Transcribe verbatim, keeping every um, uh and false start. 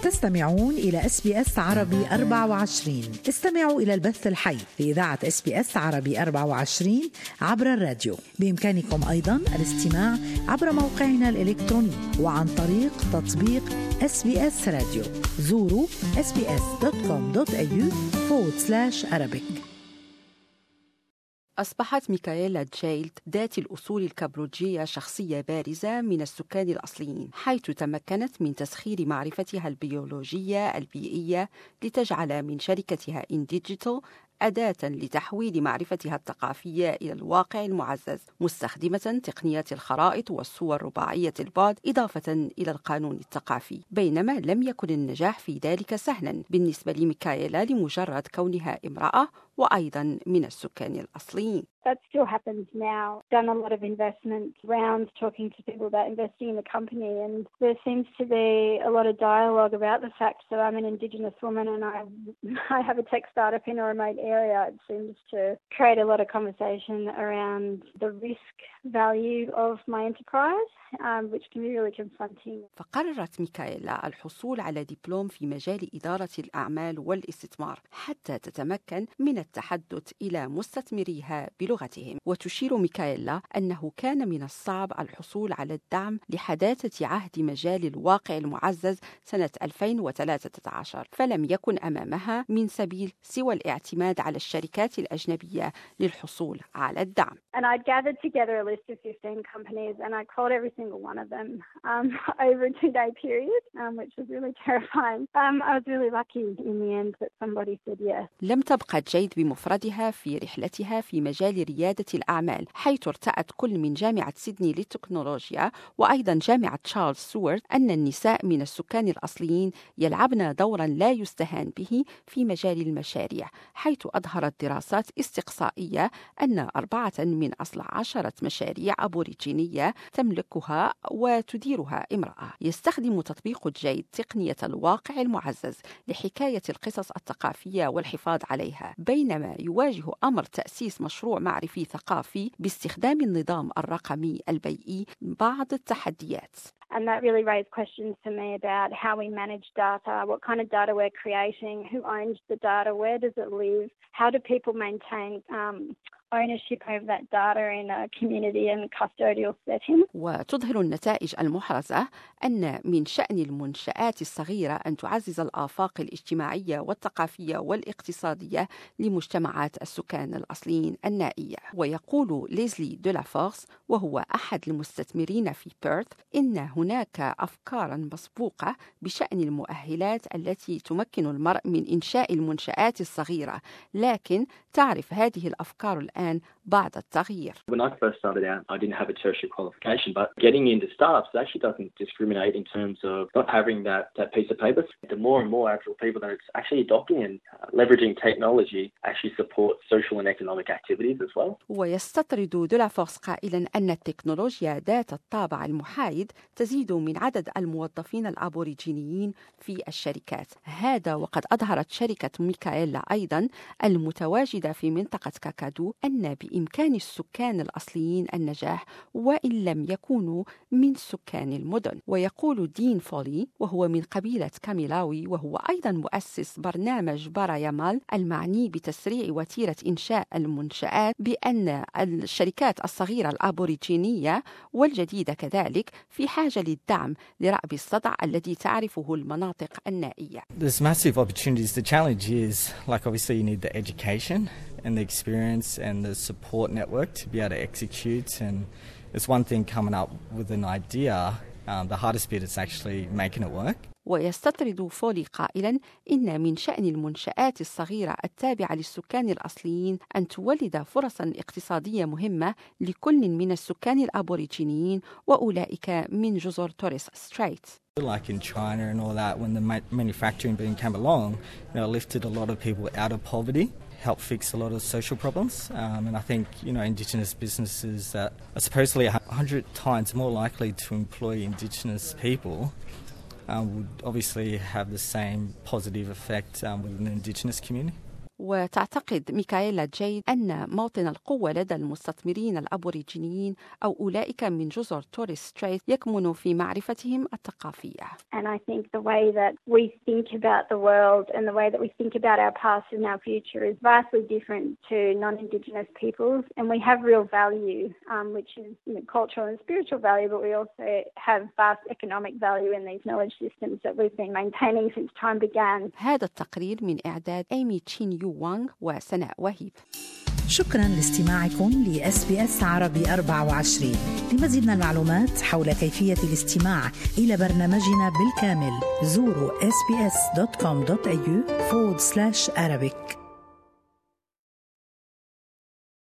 تستمعون إلى إس بي إس عربي أربعة وعشرين. استمعوا إلى البث الحي لإذاعة إس بي إس عربي أربعة وعشرين عبر الراديو. بإمكانكم أيضاً الاستماع عبر موقعنا الإلكتروني وعن طريق تطبيق إس بي إس راديو. زوروا إس بي إس دوت كوم دوت إيه يو فورورد سلاش أرابيك. أصبحت ميكايلا جايلد ذات الأصول الكامبودجية شخصية بارزة من السكان الأصليين، حيث تمكنت من تسخير معرفتها البيولوجية البيئية لتجعل من شركتها إن ديجيتال أداة لتحويل معرفتها الثقافية إلى الواقع المعزز، مستخدمة تقنيات الخرائط والصور رباعية البعد إضافة إلى القانون الثقافي. بينما لم يكن النجاح في ذلك سهلا بالنسبة لميكايلا لمجرد كونها امرأة وأيضا من السكان الأصليين. That still happens now. Done a lot of investment rounds talking to people about investing in the company, and there seems to be a lot of dialogue about the fact that I'm an Indigenous woman and I I have a tech startup in a remote area. It seems to create a lot of conversation around the risk value of my enterprise, um, which can be really confronting. فقررت ميكايلا الحصول على دبلوم في مجال إدارة الأعمال والاستثمار حتى تتمكن من التحدث إلى مستثمريها بلغتهم. وتشير ميكايلا أنه كان من الصعب الحصول على الدعم لحداثة عهد مجال الواقع المعزز سنة ألفين وثلاثة عشر، فلم يكن أمامها من سبيل سوى الاعتماد على الشركات الأجنبية للحصول على الدعم. And I gathered together a list of fifteen companies and I called every single one of them um, over a two-day period, um, which was really terrifying. Um, I was really lucky in the end that somebody said yes. لم تبقى جيد بمفردها في رحلتها في مجال ريادة الأعمال، حيث ارتأت كل من جامعة سيدني للتكنولوجيا وأيضا جامعة تشارلز سوورت أن النساء من السكان الأصليين يلعبن دورا لا يستهان به في مجال المشاريع، حيث أظهرت دراسات استقصائية أن أربعة من أصل عشرة مشاريع أبوريجينية تملكها وتديرها امرأة. يستخدم تطبيق جيد تقنية الواقع المعزز لحكاية القصص الثقافية والحفاظ عليها، بينما يواجه أمر تأسيس مشروع معرفي ثقافي باستخدام النظام الرقمي البيئي بعض التحديات. And that really raised questions for me about how we manage data, what kind of data we're creating, who owns the data, where does it live, how do people maintain um, ownership over that data in a community and custodial setting. وتظهر النتائج المحرزة أن من شأن المنشآت الصغيرة أن تعزز الآفاق الاجتماعية والثقافية والاقتصادية لمجتمعات السكان الأصليين النائية. ويقول ليزلي دولافورس وهو أحد المستثمرين في بيرث إن هناك أفكاراً مسبوقة بشأن المؤهلات التي تمكن المرء من إنشاء المنشآت الصغيرة، لكن تعرف هذه الأفكار الآن بعد التغيير. When I first started out, I didn't have a tertiary qualification, but getting into startups actually doesn't discriminate in terms of not having that, that piece of paper. The more and more Aboriginal people that it's actually adopting and uh, leveraging technology actually supports social and economic activities as well. ويستطرد دولافورس قائلا أن التكنولوجيا ذات الطابع المحايد تزيد من عدد الموظفين الأبوريجينيين في الشركات. هذا وقد أظهرت شركة ميكايلا أيضا المتواجدة في منطقة كاكادو أن بإمكان السكان الأصليين النجاح وإن لم يكونوا من سكان المدن. ويقول دين فولي وهو من قبيلة كاميلاوي وهو أيضا مؤسس برنامج بارا يامال المعني بتسريع وتيرة إنشاء المنشآت بأن الشركات الصغيرة الأبوريجينية والجديدة كذلك في حاجة للدعم لرأب الصدع الذي تعرفه المناطق النائية. There's massive opportunities. The challenge is, like obviously you need the education and the experience and the support network to be able to execute, and it's one thing coming up with an idea, um, the hardest bit is actually making it work. ويستطرد فولي قائلا إن من شأن المنشآت الصغيرة التابعة للسكان الأصليين أن تولد فرصا اقتصادية مهمة لكل من السكان الأبوريجينيين وأولئك من جزر توريس ستريت. Like in China and all that, when the ma- manufacturing boom came along, you know, it lifted a lot of people out of poverty, helped fix a lot of social problems, um, and I think, you know, Indigenous businesses that are supposedly a hundred times more likely to employ Indigenous people um, would obviously have the same positive effect um, within the Indigenous community. وتعتقد ميكايلا جيد أن موطن القوة لدى المستثمرين الأبوريجينيين أو أولئك من جزر توريس ستريت يكمن في معرفتهم الثقافية. And I think the way that we think about the world and the way that we think about our past and our future is vastly different to non-Indigenous peoples, and we have real value, um, which is you know, cultural and spiritual value, but we also have vast economic value in these knowledge systems that we've been maintaining since time began. هذا التقرير من إعداد إيمي تشين يو وانغ وسناء وهيب. شكرا لاستماعكم ل إس بي إس عربي أربعة وعشرين. لمزيد من المعلومات حول كيفية الاستماع إلى برنامجنا بالكامل زوروا إس بي إس دوت كوم دوت إيه يو forward slash Arabic.